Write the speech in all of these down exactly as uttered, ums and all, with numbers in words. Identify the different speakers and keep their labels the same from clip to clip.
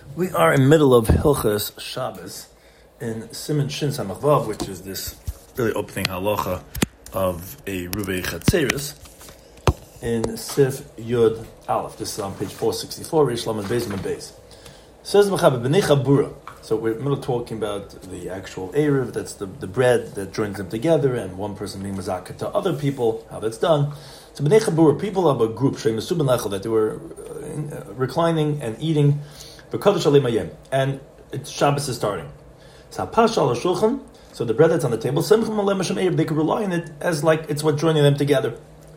Speaker 1: We are in the middle of Hilchas Shabbos in Siman Shin Samach Vav, which is this really opening halacha of a Rubei Chatzeris in Sif Yud Aleph. This is on page four sixty-four, Rish Lamed Beis Lamed Beis. Says Mechaber B'nei Bura. So we're in the middle of talking about the actual Erev, that's the, the bread that joins them together, and one person being Mazaka to other people, how that's done. So B'nei Bura, people of a group, that they were uh, reclining and eating, and it's Shabbos is starting. So the bread that's on the table, they could rely on it as like it's what joining them together.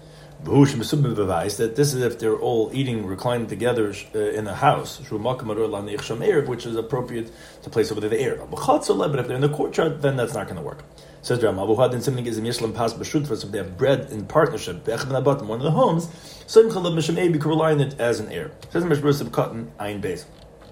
Speaker 1: That this is if they're all eating, reclining together uh, in a house, which is appropriate to place over there the air. But if they're in the courtyard, then that's not going to work. Says Rama, if they have bread in partnership, one of the homes, so you could rely on it as an air. Says Mishbur Cotton Ayin Beis.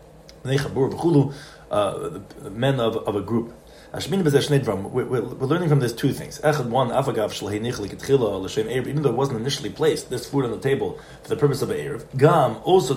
Speaker 1: Uh, the men of, of a group. We're, we're, we're learning from this two things. One, even though it wasn't initially placed, this food on the table for the purpose of an Erev. Gam, also,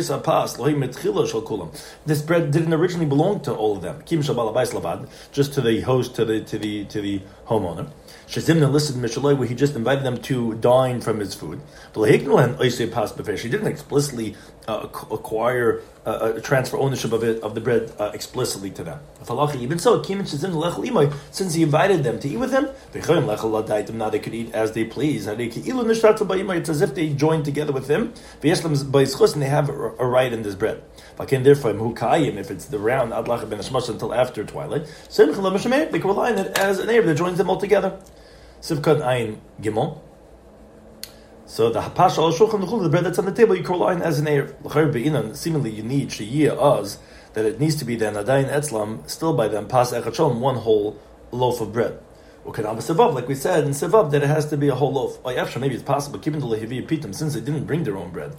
Speaker 1: this bread didn't originally belong to all of them. Just to the host, to the to the to the homeowner. Shazimna listed Mishaloi, where he just invited them to dine from his food. He didn't explicitly uh, acquire, uh, transfer ownership of it, of the bread uh, explicitly to them. Even so, since he invited them to eat with him, now they could eat as they please. It's as if they joined together with him, and they have a right in this bread. If it's the round until after twilight, they can rely on it as an air that joins them all together. Sivkot Ayin Gimel. So the hapash al shulchan, the bread that's on the table, you can rely on as an air. Seemingly, you need sheyiyah oz, that it needs to be then adayin etzlam, still by them pas echad shalom, one whole loaf of bread. Like we said in Sevav, that it has to be a whole loaf. Maybe it's possible, keeping the lehivi pitam, since they didn't bring their own bread.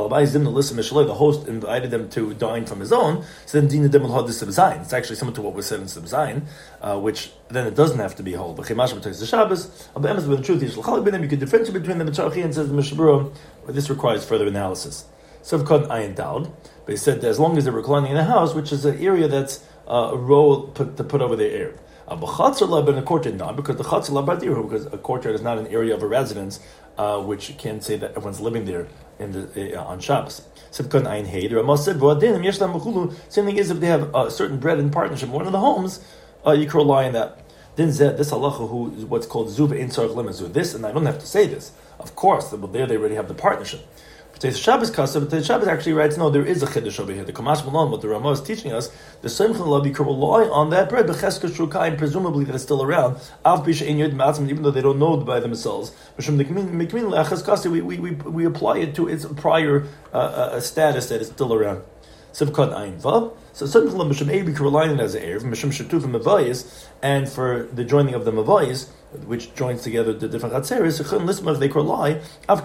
Speaker 1: The host invited them to dine from his own, so then dina dem al hadis. It's actually similar to what was said in Sibzayin, uh, which then it doesn't have to be whole. But the Shabbos, the truth is, you can differentiate between them and says the Mishabura, but this requires further analysis. Sevkot Ayin Daud, but he said that as long as they're reclining in a house, which is an area that's uh, a row put, to put over their air. But in a courtyard not, because the chatzar badir, because a courtyard is not an area of a residence, uh, which you can't say that everyone's living there in the uh, on Shabbos. Sivkon Ayin Hey, the Rama said, same thing is if they have a certain bread in partnership in one of the homes, uh, you can rely on that. Then Zed, this halacha, who is what's called zuba in tzarich lemezur. This, and I don't have to say this, of course, but there they already have the partnership. But Shabbos Kasa, but the Shabbos actually writes, no, there is a chiddush over here. The Kamash Malon, what the Ramah is teaching us, the Simcha Love, you can rely on that bread, Becheska Shrukai, presumably that it's still around, Av Bisha in Yud Matzim, even though they don't know it by themselves. We, we, we, we apply it to its prior uh, uh, status that it's still around. Sivkot Ayin Vav. So Simcha Love, Mishum Eir, we can rely on it as an Erev, Mishum Shetuf and Mavayis, and for the joining of the Mavayis, which joins together the different chatzeres, they can rely,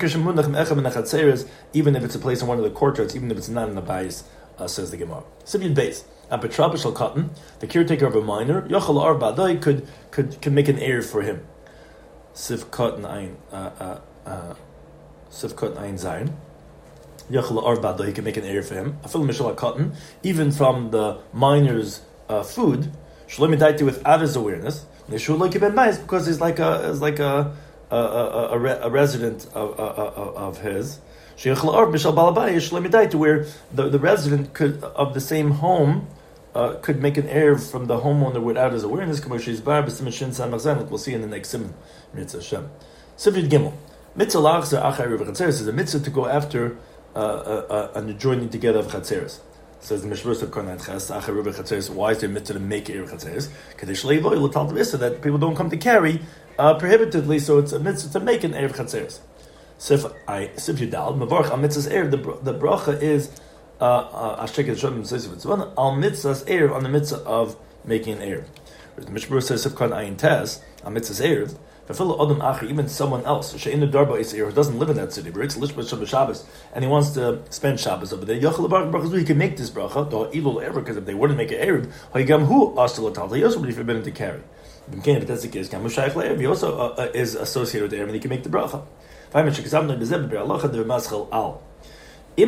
Speaker 1: even if it's a place in one of the courtyards, even if it's not in the bayis, uh, says the Gemara. Sibiyud Beis, Apetrabah Shal Cotton, the caretaker of a minor, Yochel Ar Badai could could could make an heir for him. Siv Cotton Ayin, Siv Cotton Ayin Zayin. Yochel Ar Badai, he can make an heir for him. Afil Mishal Cotton, even from the minor's uh, food, Shalom Daiti without his awareness. Because he's like a is like a a, a, a, a resident of, of, of his. To where the, the resident could of the same home uh, could make an heir from the homeowner without his awareness. We'll see in the next sim. Mitzvah Gimel. Mitzvah is a mitzvah to go after uh, uh, uh, an joining together of chatzeres. Says the Mishmur of Kornat Ches, Acher Ruba Chatzeres, why is there mitzvah to make Erev Chatzeres? Kadesh Leivoi, L'tal Tavissa, that people don't come to carry uh, prohibitedly, so it's a mitzvah to make an Erev Chatzeres. Sif Yudal, Mavarch Al Mitzvah's Erev, the bracha is Ashtek Yishodim Sisif Tzvan, Al Mitzvah's Erev, on the mitzvah of making an Erev. The Mishmur says, Sif Korn Ayin Tes, Al Mitzvah's Erev, even someone else who doesn't live in that city, and he wants to spend Shabbos over there, he can make this bracha, because if they wouldn't make an Erev, he also would be forbidden to carry. If that's the case, he also uh, is associated with the Erev, and he can make the bracha. If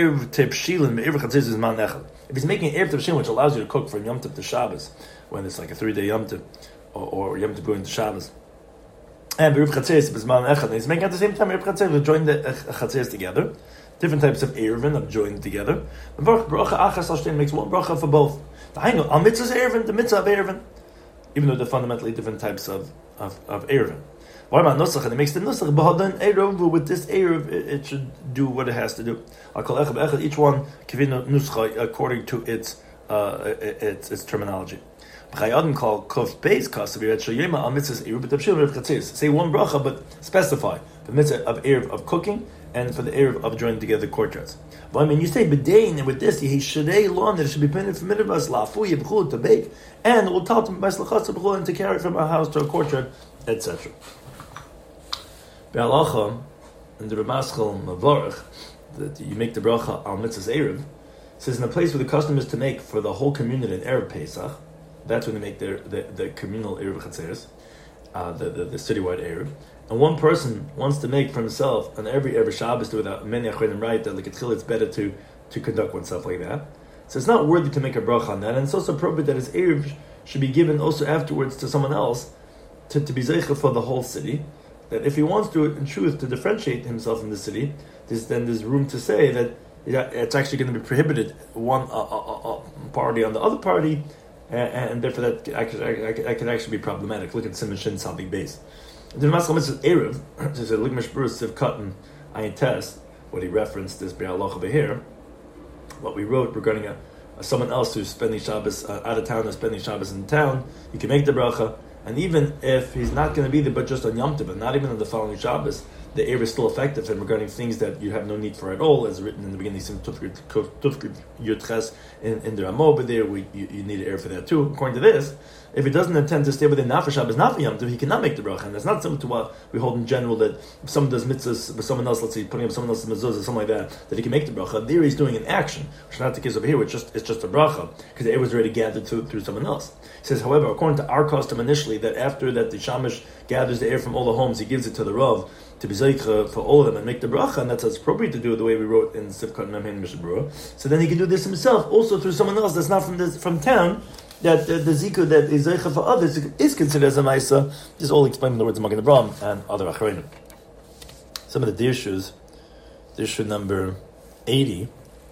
Speaker 1: he's making an Erev Tevshilin, which allows you to cook from Yom Tov to Shabbos, when it's like a three-day Yom Tov, or, or Yom Tov going to Shabbos, and Erev Chatzeres B'zman Echad, he's making at the same time Erev Chatzeres, we join the Chatzeres together, different types of Erevin are joined together. The bracha achas al shtein makes one bracha for both. The Hainu al mitzvah's Erevin, the mitzvah of Erevin, even though they're fundamentally different types of of, of Erevin. What about Nusach? And it makes the Nusach b'hadan Erev, with this Erev, it, it should do what it has to do. Al kol echad echad, each one kivino nuscha according to its uh, its its terminology. Chayadim call kof beis kasav shayema al mitzvah's Erev b'tavshil Erev Chatzeres. Say one bracha, but specify the mitzvah of Erev of cooking and for the Erev of joining together the courtyards. But I mean, you say b'dein, and with this, he shadei lawn that it should be painted from mitzvahs lafu yibchul to bake, and we'll tell them b'slachatz and to carry it from our house to a courtyard, et cetera. Be'alacha, in the Ramaschal Mavarach, that you make the bracha al mitzvah's Erev, says in a place where the custom is to make for the whole community in Erev Pesach, that's when they make their the, the communal Erev Chatzeres, uh, the, the, the citywide Erev. And one person wants to make for himself on every every Shabbos, do without many achronim right that like it's better to to conduct oneself like that. So it's not worthy to make a bracha on that, and it's also appropriate that his erev should be given also afterwards to someone else to, to be zeicha for the whole city. That if he wants to, in truth, to differentiate himself in the city, there's, then there's room to say that it's actually going to be prohibited one uh, uh, uh, party on the other party, and, and therefore that actually, that can actually be problematic. Look at Simon Shin Sabik base. The Maskal Mitzvah Erev, so said Ligmash Bruce Siv Cotton Ayin Test, what he referenced this Be'alacha Behir, what we wrote regarding a, a someone else who's spending Shabbos uh, out of town or spending Shabbos in town, you can make the bracha, and even if he's not going to be there but just on Yom Tov, and not even on the following Shabbos, the Erev is still effective and regarding things that you have no need for at all, as written in the beginning in Yudches in, in the Ramah over there, we, you, you need an Erev for that too. According to this, if he doesn't intend to stay within not for Shabbos, not for Yom Tov, he cannot make the bracha. And that's not similar to what we hold in general, that if someone does mitzvahs with someone else, let's say putting up someone else's mezuzah or something like that, that he can make the bracha. There he's doing an action, which is not the case over here, which just it's just a bracha, because the Erev was already gathered through, through someone else. He says, however, according to our custom initially, that after that the Shamish gathers the Erev from all the homes, he gives it to the Rav to be zeicha for all of them and make the bracha, and that's appropriate to do the way we wrote in Sivkot Memhein Mishabura. So then he can do this himself, also through someone else that's not from this, from town, that the, the ziku that is zeicha for others is considered as a ma'isa. This is all explained in the words of Magen Avraham and other achreinim. Some of the dirshus, dirshu number eighty,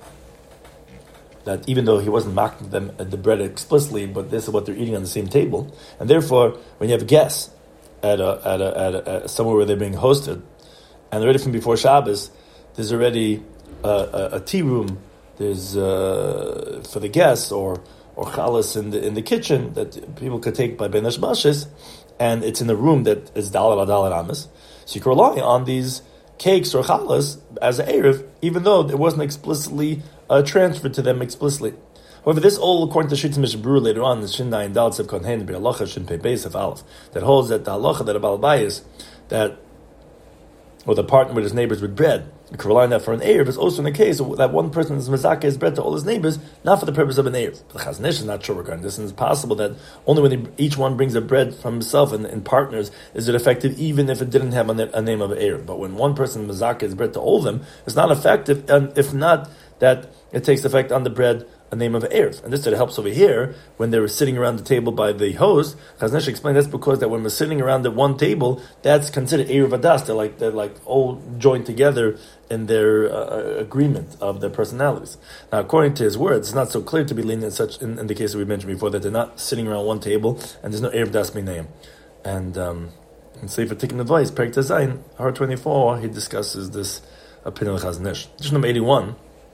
Speaker 1: that even though he wasn't marking them at the bread explicitly, but this is what they're eating on the same table, and therefore when you have guests at a at a, at a, at somewhere where they're being hosted, and already from before Shabbos, there's already a, a, a tea room. There's uh, for the guests or or chalas in the in the kitchen that people could take by ben hashmashes, and it's in a room that is dalal adal amas. So you can rely on these cakes or chalas as an erev, even though it wasn't explicitly uh, transferred to them explicitly. However, this all, according to Shitz Mishabur later on, the Shin Nayin Dal Tzev Konhen Be'alacha Shin Pei Beis of Aleph, that holds that the halacha that a Baal Bayis, that or the partner with his neighbors with bread, you can rely on that for an Erev, is also in the case that one person is mezakeh his bread to all his neighbors, not for the purpose of an Erev. The Chazon Ish is not sure regarding this, and it's possible that only when they, each one brings a bread from himself and, and partners is it effective, even if it didn't have a, a name of an Erev. But when one person mezakeh his bread to all of them, it's not effective, and if not, that it takes effect on the bread a name of Erev. And this sort of helps over here, when they were sitting around the table by the host, Chazon Ish explained that's because that when we're sitting around at one table, that's considered Erev Adas. They're like, they're like all joined together in their uh, agreement of their personalities. Now, according to his words, it's not so clear to be lenient such in, in the case that we mentioned before, that they're not sitting around one table, and there's no Erev Das Minayim. And, um, in Sefer Tikkun Advice, Perek Tazayin, Har twenty-four, he discusses this opinion of Chazon Ish. Dish number eighty-one,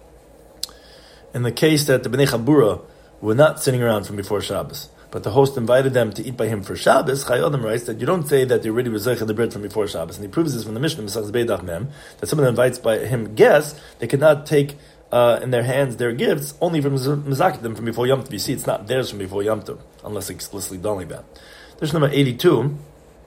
Speaker 1: in the case that the Bnei Chabura were not sitting around from before Shabbos, but the host invited them to eat by him for Shabbos, Chai Adam writes that you don't say that they already were zeicha the bread from before Shabbos. And he proves this from the Mishnah, Mesachos Beidach Mem, that someone invites by him guests, they cannot take uh, in their hands their gifts only from Mezakeh them from before Yom Tov. You see, it's not theirs from before Yom Tov, unless explicitly done like that. There's number eighty-two.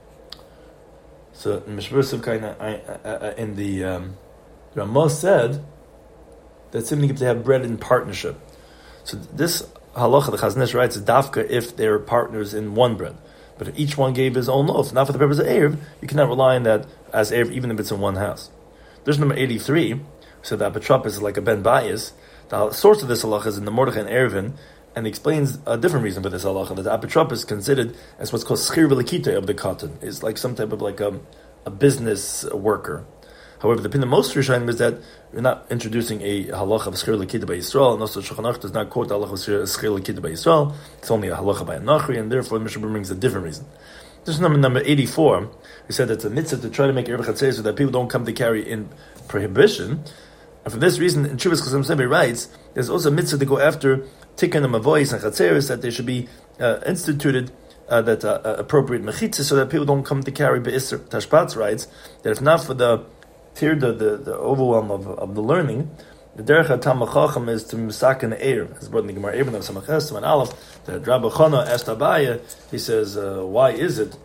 Speaker 1: So, in Mishmur Sivkaina, in the um, Ramah said that simply to have bread in partnership. So this halacha, the Chazon Ish writes, is dafka if they're partners in one bread. But if each one gave his own loaf, not for the purpose of Erev, you cannot rely on that as Erev, even if it's in one house. There's number eighty-three. So the apotropos is like a ben bias. The source of this halacha is in the Mordechai and Eruvin, and he explains a different reason for this halacha, that the apotropos is considered as what's called schir v'likita of the cotton. It's like some type of like a, a business worker. However, the opinion of most Rishonim is that we're not introducing a halacha of schir l'kita by Yisrael, and also Shulchan Aruch does not quote the halacha of schir l'kita by Yisrael. It's only a halacha by a Nachri, and therefore the Mishnah brings a different reason. This is number number eighty-four. We said that it's a mitzvah to try to make Erev Chatzei so that people don't come to carry in prohibition. And for this reason, in Chuvas Chasam Sevi writes, there's also a mitzvah to go after Tikkun and Mavois and Chatzeris, that they should be uh, instituted, uh, that uh, uh, appropriate mechitzah, so that people don't come to carry be'isr. Tashpatz writes that if not for the tear, the, the, the overwhelm of, of the learning, the derech hatam chacham is to misaken eir. As brought in the Gemara Eivin of Samaches and Aleph, that Rabbi Chana asked Abaye, he says, uh, why is it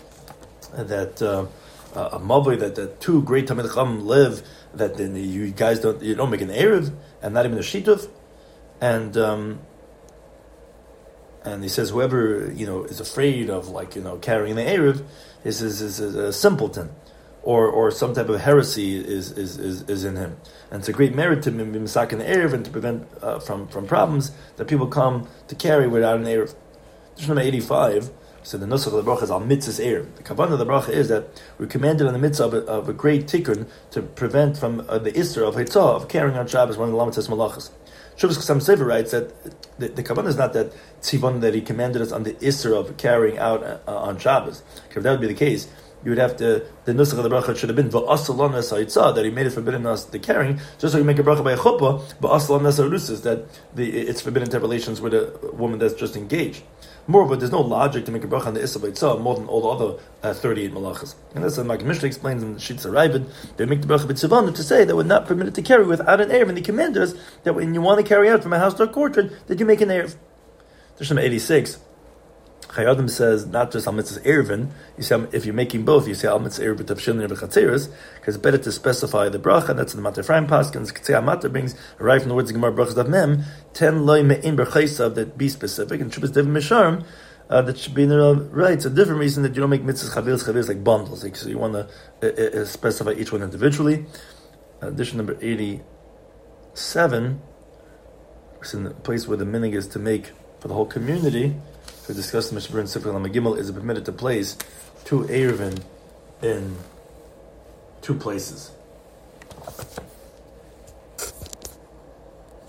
Speaker 1: that uh, a mavoi that, that two great Talmid Chacham live, that then you guys don't you don't make an erev and not even a shituf, and um, and he says whoever you know is afraid of like you know carrying the erev is is, is, is a simpleton. Or, or some type of heresy is, is, is, is in him, and it's a great merit to be misak in the erev and to prevent uh, from, from problems that people come to carry without an erev. This number eighty-five. So the nusach of the bracha is al mitzvahs erev. The kavanah of the bracha is that we're commanded in the mitzvah of a, of a great tikkun to prevent from uh, the isser of hitzah of carrying on Shabbos one of the lamitzes malachas. Shuvas Chasam Sefer writes that the, the kavanah is not that tzivon that he commanded us on the isser of carrying out uh, on Shabbos. If that would be the case, you would have to, the nusach of the bracha should have been v'asalon esayitzah, that he made it forbidden us the carrying, just like you make a bracha by a chuppah, v'asalon esarusis, that the, it's forbidden to have relations with a woman that's just engaged. Moreover, there's no logic to make a bracha on the issa b'yitzah more than all the other uh, thirty-eight malachas. And that's what Mike Mishnah explains in the Shitz Aravid. They make the bracha b'tzivan to say that we're not permitted to carry without an erev, and he commanded us that when you want to carry out from a house to a courtyard, that you make an erev. There's number eighty-six. Chayadim says not just al mitzvahs erevin. You say if you're making both, you say al mitzvahs erev b'tavshilin b'chatzeres, because it's better to specify the bracha. That's in the Matar Ephraim Paskins. K'tzei Amatar brings right from the words of Gemara brachas of Mem ten loy me'in berchaysav, that be specific, and Shubas Dev Misharm uh, that should be in the right. It's a different reason that you don't make mitzvahs chaviris chaviris like bundles. Like, so you want to uh, uh, specify each one individually. Uh, addition number eighty-seven. It's in the place where the minig is to make for the whole community. We discussed the Mishnah in Sifrei Lamed Gimel, is it permitted to place two erevin in two places?